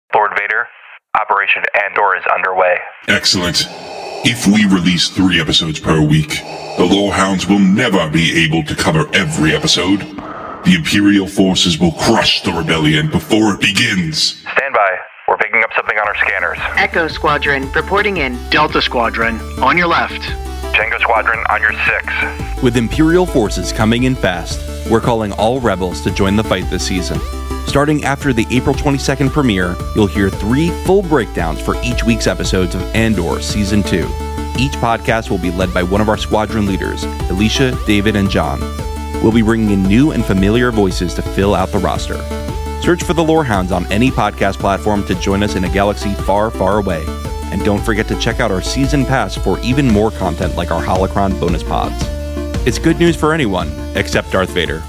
Lord Vader, Operation Andor is underway. Excellent. If we release 3 episodes per week, the Lorehounds will never be able to cover every episode. The Imperial forces will crush the rebellion before it begins. Stand by. We're picking up something on our scanners. Echo Squadron, reporting in. Delta Squadron, on your left. Tango Squadron on your 6. With Imperial forces coming in fast, we're calling all rebels to join the fight this season. Starting after the April 22nd premiere, you'll hear 3 full breakdowns for each week's episodes of Andor Season 2. Each podcast will be led by one of our squadron leaders, Alicia, David, and John. We'll be bringing in new and familiar voices to fill out the roster. Search for the Lorehounds on any podcast platform to join us in a galaxy far, far away. And don't forget to check out our season pass for even more content like our Holocron bonus pods. It's good news for anyone, except Darth Vader.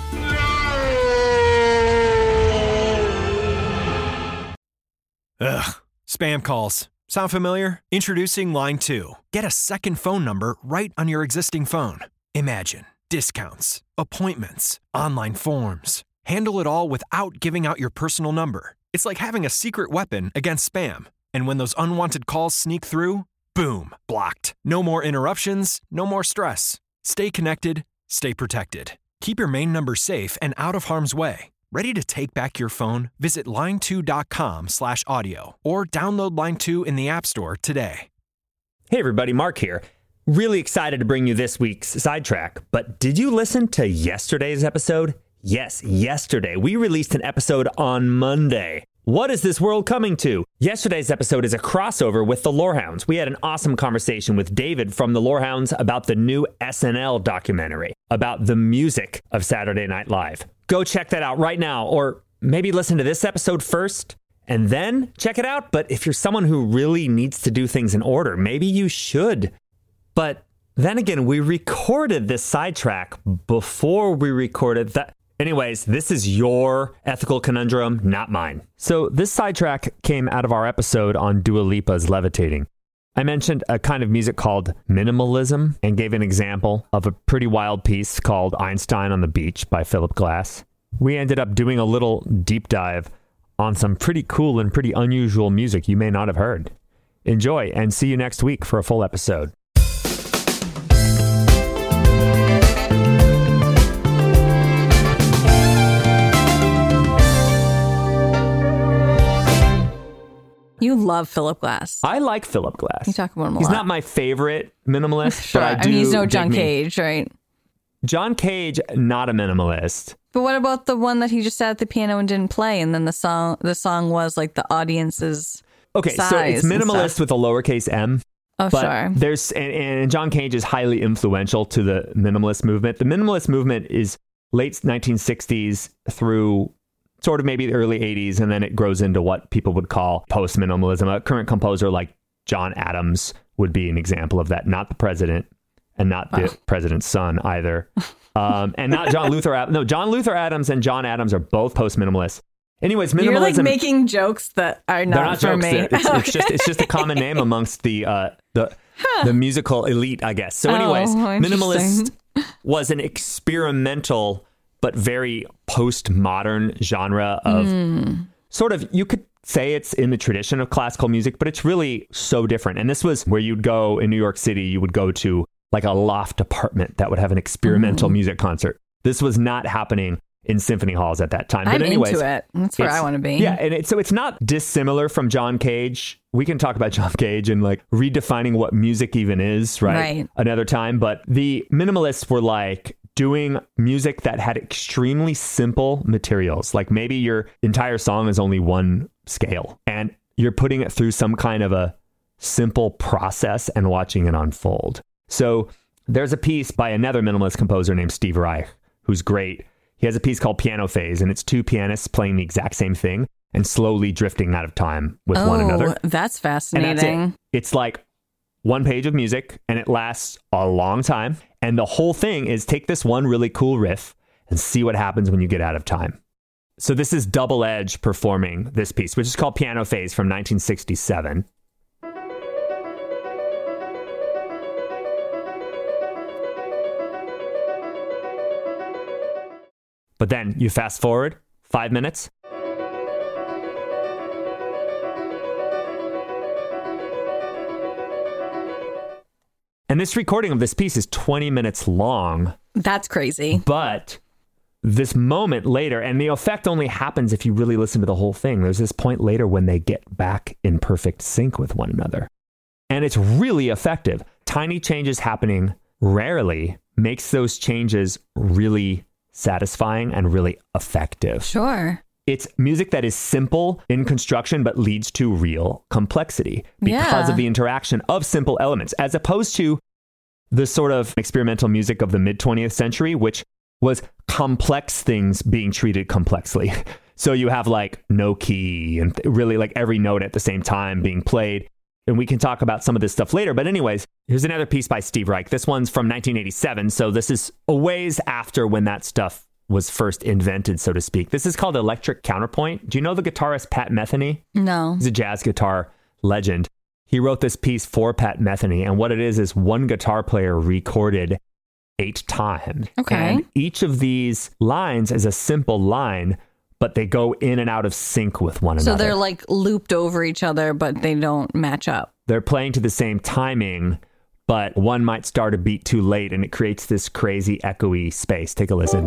Ugh, spam calls. Sound familiar? Introducing Line 2. Get a second phone number right on your existing phone. Imagine discounts, appointments, online forms. Handle it all without giving out your personal number. It's like having a secret weapon against spam. And when those unwanted calls sneak through, boom, blocked. No more interruptions, no more stress. Stay connected, stay protected. Keep your main number safe and out of harm's way. Ready to take back your phone? Visit line2.com/audio or download Line 2 in the App Store today. Hey everybody, Mark here. Really excited to bring you this week's Sidetrack. But did you listen to yesterday's episode? Yes, yesterday. We released an episode on Monday. What is this world coming to? Yesterday's episode is a crossover with the Lorehounds. We had an awesome conversation with David from the Lorehounds about the new SNL documentary, about the music of Saturday Night Live. Go check that out right now, or maybe listen to this episode first and then check it out. But if you're someone who really needs to do things in order, maybe you should. But then again, we recorded this Sidetrack before we recorded that. Anyways, this is your ethical conundrum, not mine. So this Sidetrack came out of our episode on Dua Lipa's Levitating. I mentioned a kind of music called minimalism and gave an example of a pretty wild piece called Einstein on the Beach by Philip Glass. We ended up doing a little deep dive on some pretty cool and pretty unusual music you may not have heard. Enjoy and see you next week for a full episode. You love Philip Glass. I like Philip Glass. You talk about him a lot. He's not my favorite minimalist, Sure. but I do. He's no John dig me. Cage, right? John Cage, not a minimalist. But what about the one that he just sat at the piano and didn't play, and then the song was like the audience's Okay, so it's minimalist with a lowercase m. Oh, but sure. There's and John Cage is highly influential to the minimalist movement. The minimalist movement is late 1960s through sort of maybe the early 80s, and then it grows into what people would call post-minimalism. A current composer like John Adams would be an example of that. Not the president, and not the president's son either. And not John Luther Adams. No, John Luther Adams and John Adams are both post-minimalists. Anyways, minimalism... You're like making jokes that are not for jokes. me. It's just a common name amongst the musical elite, I guess. So anyways, minimalist was an experimental but very postmodern genre of sort of, you could say it's in the tradition of classical music, but it's really so different. And this was where you'd go in New York City, you would go to like a loft apartment that would have an experimental music concert. This was not happening in symphony halls at that time. I'm but anyways, into it. That's where I want to be. Yeah, and so it's not dissimilar from John Cage. We can talk about John Cage and like redefining what music even is, right? Another time. But the minimalists were like doing music that had extremely simple materials. Like maybe your entire song is only one scale and you're putting it through some kind of a simple process and watching it unfold. So there's a piece by another minimalist composer named Steve Reich, who's great. He has a piece called Piano Phase, and it's 2 pianists playing the exact same thing and slowly drifting out of time with one another. That's fascinating. And that's it. It's like one page of music, and it lasts a long time. And the whole thing is take this one really cool riff and see what happens when you get out of time. So this is Double Edge performing this piece, which is called Piano Phase from 1967. But then you fast forward 5 minutes. And this recording of this piece is 20 minutes long. That's crazy. But this moment later, and the effect only happens if you really listen to the whole thing. There's this point later when they get back in perfect sync with one another. And it's really effective. Tiny changes happening rarely makes those changes really satisfying and really effective. Sure. It's music that is simple in construction, but leads to real complexity because of the interaction of simple elements, as opposed to the sort of experimental music of the mid-20th century, which was complex things being treated complexly. So you have like no key and really like every note at the same time being played. And we can talk about some of this stuff later. But anyways, here's another piece by Steve Reich. This one's from 1987. So this is a ways after when that stuff was first invented, so to speak. This is called Electric Counterpoint. Do you know the guitarist Pat Metheny? No. He's a jazz guitar legend. He wrote this piece for Pat Metheny. And what it is one guitar player recorded 8 times. Okay. And each of these lines is a simple line, but they go in and out of sync with one another. So they're like looped over each other, but they don't match up. They're playing to the same timing, but one might start a beat too late, and it creates this crazy echoey space. Take a listen.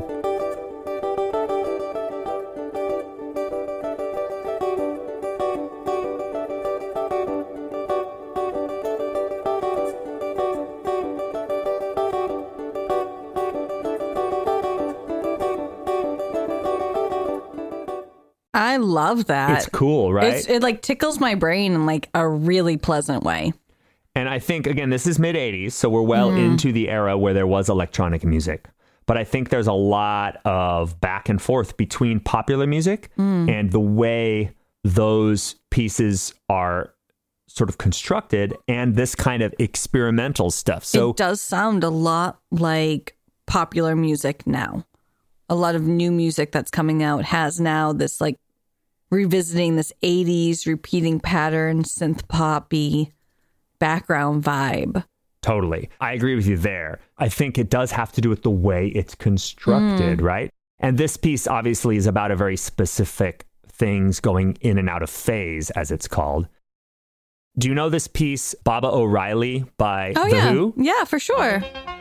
I love that. It's cool, right? It like tickles my brain in like a really pleasant way. And I think, again, this is mid-'80s, so we're well into the era where there was electronic music. But I think there's a lot of back and forth between popular music and the way those pieces are sort of constructed and this kind of experimental stuff. So it does sound a lot like popular music now. A lot of new music that's coming out has now this like revisiting this 80s repeating pattern, synth poppy background vibe. Totally. I agree with you there. I think it does have to do with the way it's constructed, right? And this piece obviously is about a very specific things going in and out of phase, as it's called. Do you know this piece, Baba O'Reilly by The Who? Yeah, for sure.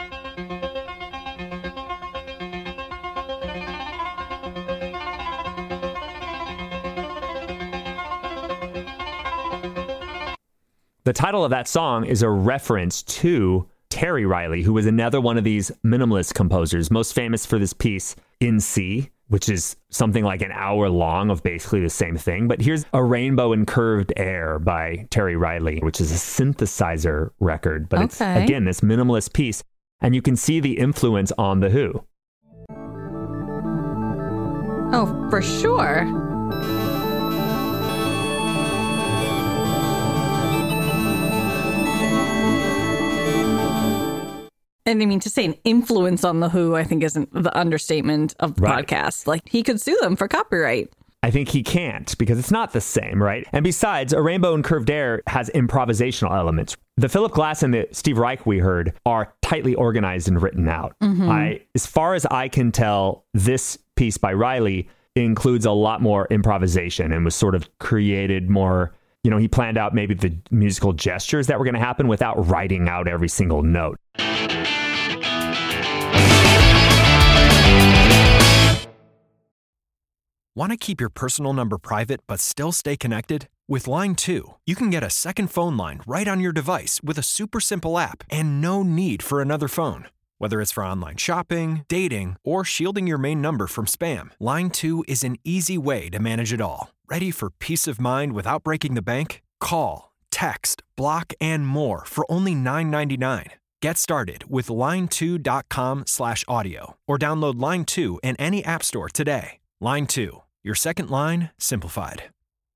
The title of that song is a reference to Terry Riley, who was another one of these minimalist composers, most famous for this piece, In C, which is something like an hour long of basically the same thing. But here's A Rainbow in Curved Air by Terry Riley, which is a synthesizer record. But it's, again, this minimalist piece. And you can see the influence on The Who. Oh, for sure. And I mean, to say an influence on The Who, I think isn't the understatement of the podcast. Like, he could sue them for copyright. I think he can't because it's not the same, right? And besides, A Rainbow in Curved Air has improvisational elements. The Philip Glass and the Steve Reich we heard are tightly organized and written out. As far as I can tell, this piece by Riley includes a lot more improvisation and was sort of created more, you know, he planned out maybe the musical gestures that were going to happen without writing out every single note. Want to keep your personal number private but still stay connected? With Line 2, you can get a second phone line right on your device with a super simple app and no need for another phone. Whether it's for online shopping, dating, or shielding your main number from spam, Line 2 is an easy way to manage it all. Ready for peace of mind without breaking the bank? Call, text, block, and more for only $9.99. Get started with line2.com/audio or download Line 2 in any app store today. Line 2, your second line simplified.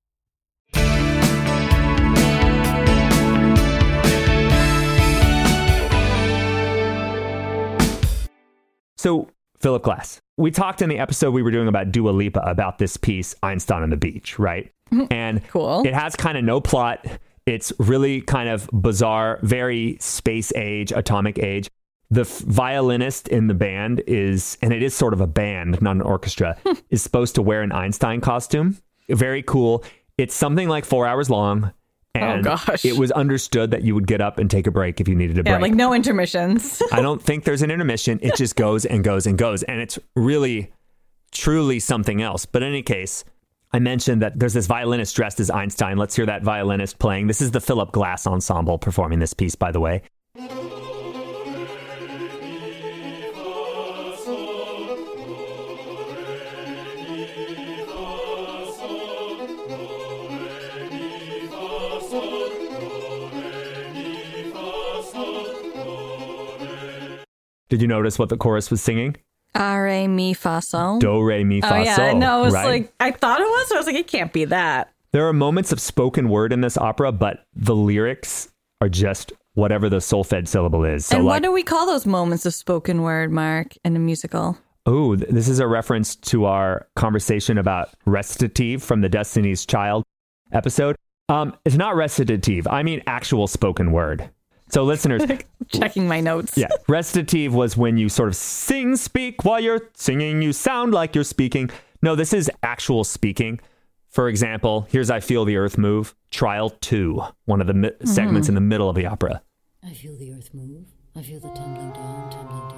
So, Philip Glass, we talked in the episode we were doing about Dua Lipa about this piece, Einstein on the Beach, right? And it has kind of no plot. It's really kind of bizarre, very space age, atomic age. The violinist in the band is, and it is sort of a band, not an orchestra, is supposed to wear an Einstein costume. Very cool. It's something like 4 hours long. And gosh. it was understood that you would get up and take a break if you needed a break. Yeah, like no intermissions. I don't think there's an intermission. It just goes and goes and goes. And it's really, truly something else. But in any case, I mentioned that there's this violinist dressed as Einstein. Let's hear that violinist playing. This is the Philip Glass Ensemble performing this piece, by the way. Did you notice what the chorus was singing? Re, mi, fa, sol. Do, re, mi, fa, Oh, yeah. sol. No, it was right? like, I thought it was. So I was like, it can't be that. There are moments of spoken word in this opera, but the lyrics are just whatever the solfege syllable is. So and like, what do we call those moments of spoken word, Mark, in a musical? oh, this is a reference to our conversation about recitative from the Destiny's Child episode. It's not recitative. I mean actual spoken word. So listeners, Checking my notes. yeah, recitative was when you sort of speak while you're singing. You sound like you're speaking. No, this is actual speaking. For example, here's I Feel the Earth Move, Trial 2, one of the segments in the middle of the opera. I feel the earth move. I feel the tumbling down, tumbling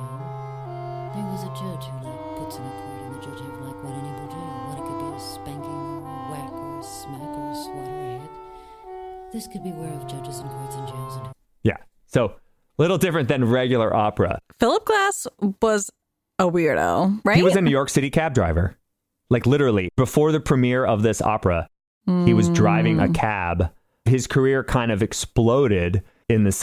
down. There was a judge who puts in a chord, and the judge have what an able do. What it could be a spanking or a whack or a smack or a swat or a hit. This could be whereof judges and courts and jails and... Yeah, so a little different than regular opera. Philip Glass was a weirdo, right? He was a New York City cab driver. Like literally, before the premiere of this opera, he was driving a cab. His career kind of exploded in the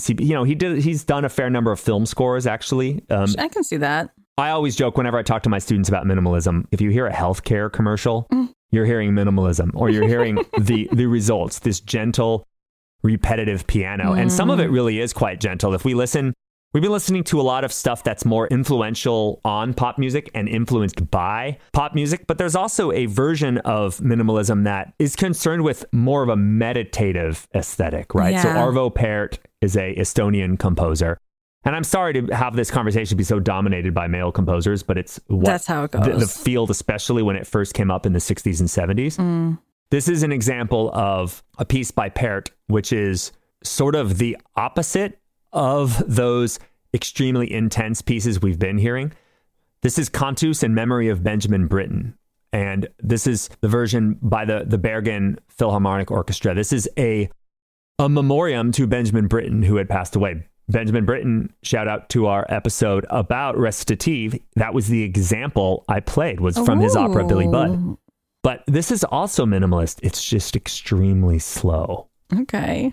70s. He's done a fair number of film scores, actually. I can see that. I always joke whenever I talk to my students about minimalism, if you hear a healthcare commercial, you're hearing minimalism, or you're hearing the results, this gentle, repetitive piano. And some of it really is quite gentle. If we listen, we've been listening to a lot of stuff that's more influential on pop music and influenced by pop music, but there's also a version of minimalism that is concerned with more of a meditative aesthetic, right? Yeah. So Arvo Pärt is a Estonian composer. And I'm sorry to have this conversation be so dominated by male composers, but it's That's how it goes. The field, especially when it first came up in the 60s and 70s. This is an example of a piece by Pärt, which is sort of the opposite of those extremely intense pieces we've been hearing. This is Cantus in Memory of Benjamin Britten. And this is the version by the Bergen Philharmonic Orchestra. This is a memoriam to Benjamin Britten, who had passed away. Benjamin Britten, shout out to our episode about recitative. That was the example I played, was from his opera Billy Budd. But this is also minimalist. It's just extremely slow. Okay.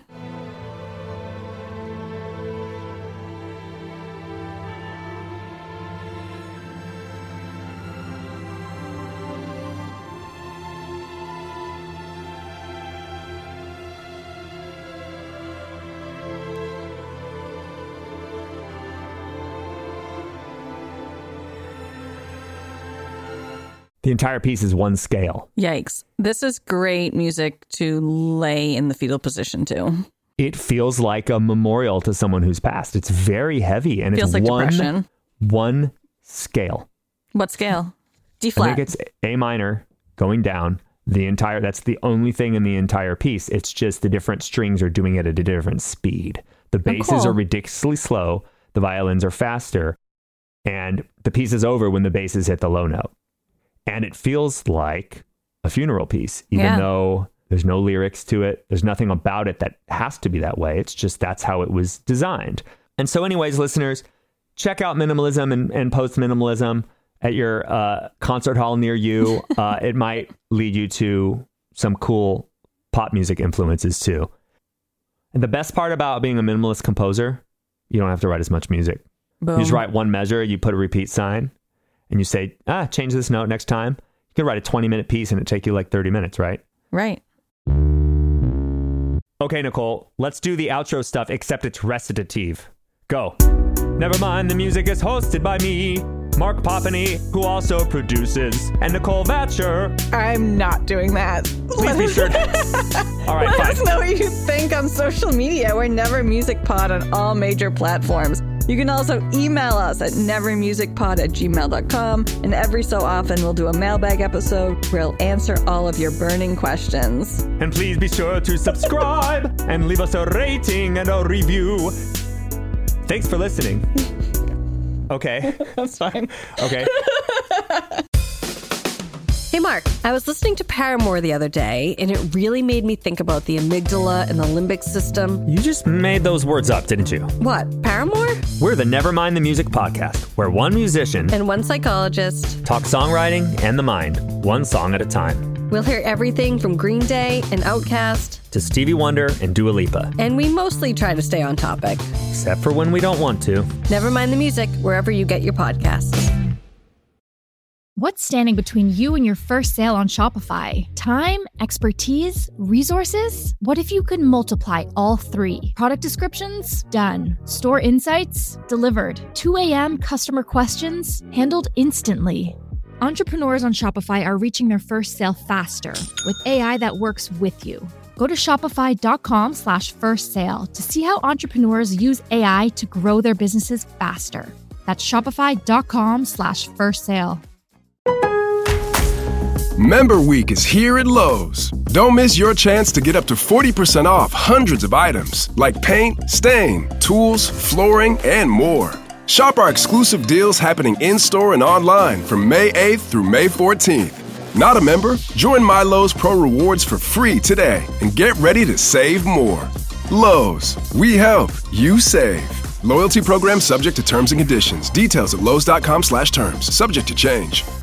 The entire piece is one scale. Yikes. This is great music to lay in the fetal position to. It feels like a memorial to someone who's passed. It's very heavy, and Feels it's like depression. one scale. What scale? D I flat. think it's A minor going down. That's the only thing in the entire piece. It's just the different strings are doing it at a different speed. The basses cool. are ridiculously slow. The violins are faster. And the piece is over when the basses hit the low note. And it feels like a funeral piece, even though there's no lyrics to it. There's nothing about it that has to be that way. It's just that's how it was designed. And so anyways, listeners, check out minimalism and post-minimalism at your concert hall near you. It might lead you to some cool pop music influences too. And the best part about being a minimalist composer, you don't have to write as much music. Boom. You just write one measure, you put a repeat sign, and you say, change this note next time. You can write a 20-minute piece and it'd take you like 30 minutes, right? Right. Okay, Nicole, let's do the outro stuff, except it's recitative. Go. Never mind, the music is hosted by me, Mark Popany, who also produces, and Nicole Vatcher. I'm not doing that. Please be sure. All right, Let fine. us know what you think on social media. We're Never Music Pod on all major platforms. You can also email us at nevermusicpod@gmail.com, and every so often we'll do a mailbag episode where we'll answer all of your burning questions. And please be sure to subscribe and leave us a rating and a review. Thanks for listening. Okay. That's fine. Okay. Hey, Mark, I was listening to Paramore the other day, and it really made me think about the amygdala and the limbic system. You just made those words up, didn't you? What, Paramore? We're the Nevermind the Music podcast, where one musician and one psychologist talk songwriting and the mind, one song at a time. We'll hear everything from Green Day and Outkast to Stevie Wonder and Dua Lipa. And we mostly try to stay on topic. Except for when we don't want to. Nevermind the Music, wherever you get your podcasts. What's standing between you and your first sale on Shopify? Time, expertise, resources? What if you could multiply all three? Product descriptions? Done. Store insights? Delivered. 2 a.m. customer questions? Handled instantly. Entrepreneurs on Shopify are reaching their first sale faster with AI that works with you. Go to shopify.com/first sale to see how entrepreneurs use AI to grow their businesses faster. That's shopify.com/first sale. Member Week is here at Lowe's. Don't miss your chance to get up to 40% off hundreds of items like paint, stain, tools, flooring, and more. Shop our exclusive deals happening in-store and online from May 8th through May 14th. Not a member? Join My Lowe's Pro Rewards for free today and get ready to save more. Lowe's, we help, you save. Loyalty program subject to terms and conditions. Details at lowes.com/terms. Subject to change.